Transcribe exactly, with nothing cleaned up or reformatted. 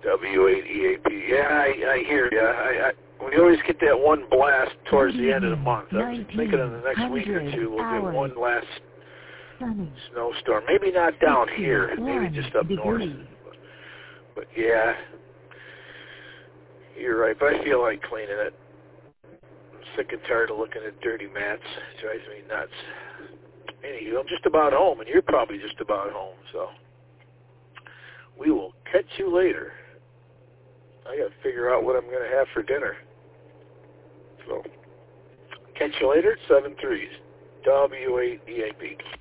W eight E A P. Yeah, I, I hear you. I, I, we always get that one blast towards the end of the month. I'm thinking in the next week or two we'll get one last snowstorm. Maybe not down here, maybe just up north. But, but yeah, you're right. But I feel like cleaning it. I'm sick and tired of looking at dirty mats. It drives me nuts. Anyway, I'm just about home, and you're probably just about home. So we will catch you later. I got to figure out what I'm going to have for dinner. So catch you later at seven threes. W eight E A P.